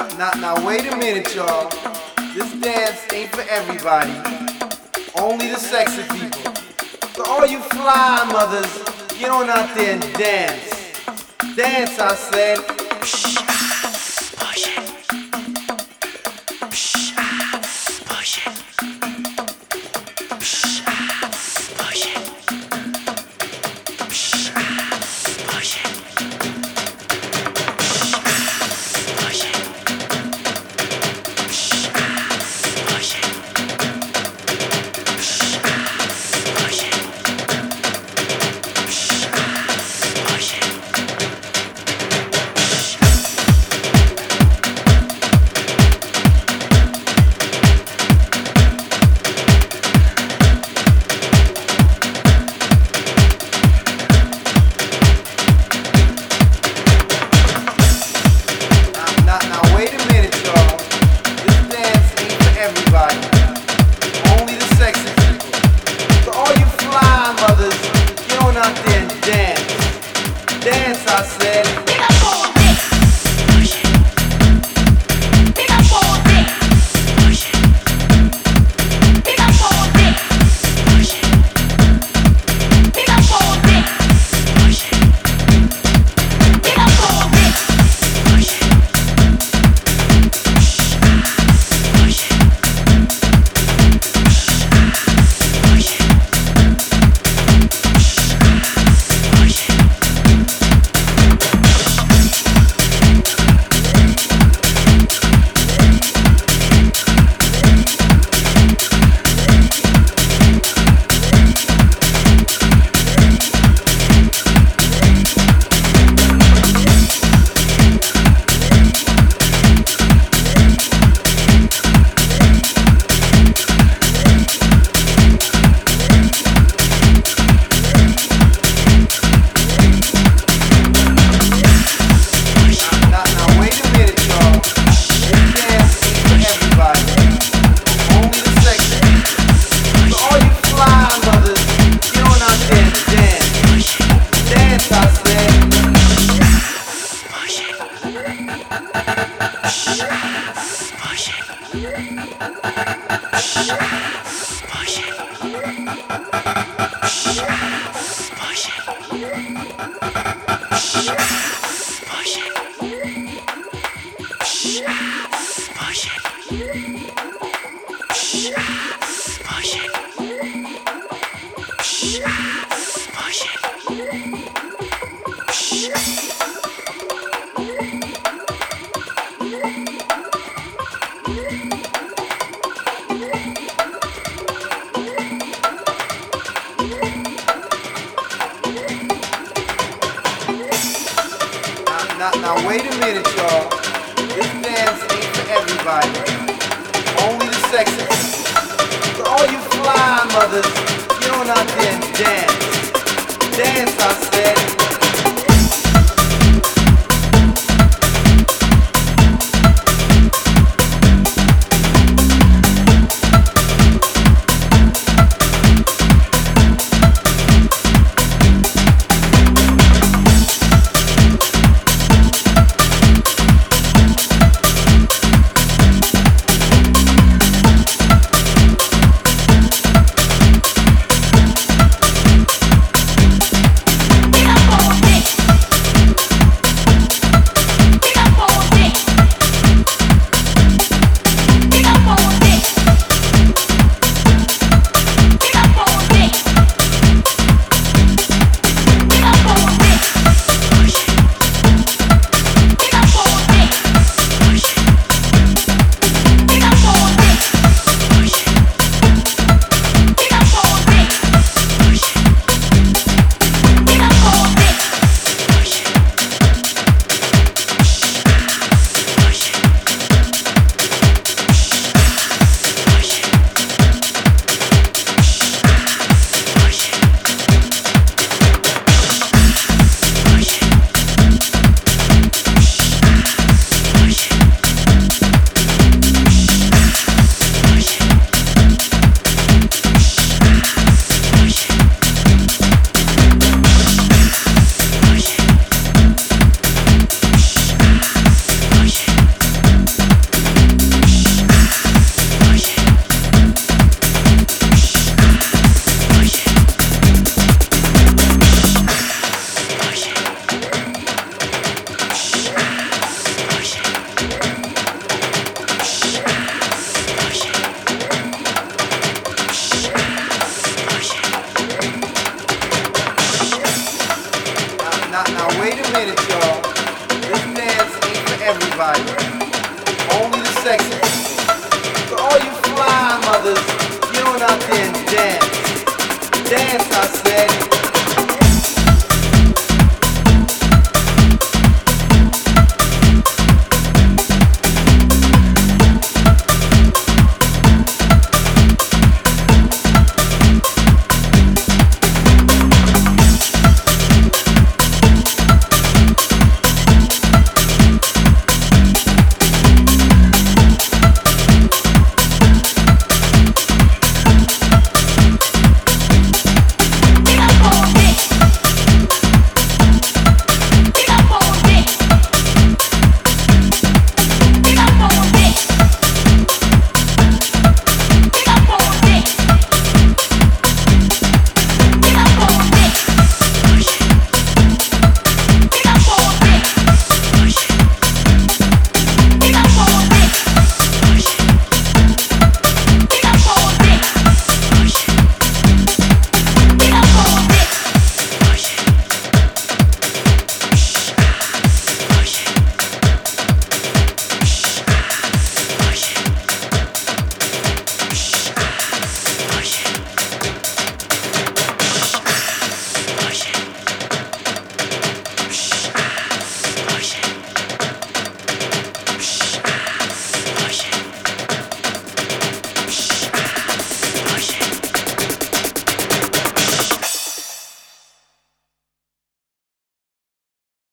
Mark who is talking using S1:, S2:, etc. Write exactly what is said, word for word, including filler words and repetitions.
S1: Now, now wait a minute, y'all. This dance ain't for everybody. Only the sexy people. So all you fly mothers, get on out there and dance. Dance, I said.
S2: Push it. Push it. Push it. Push it.
S1: Dance, I said. Now, now wait a minute, y'all. This dance ain't for everybody. Only the sexy people. So all you fly mothers, get on out there and dance. Dance, I said.
S2: Get up!
S1: everybody. Only the sexy. So all you fly mothers, get on out there and dance. Dance, I said.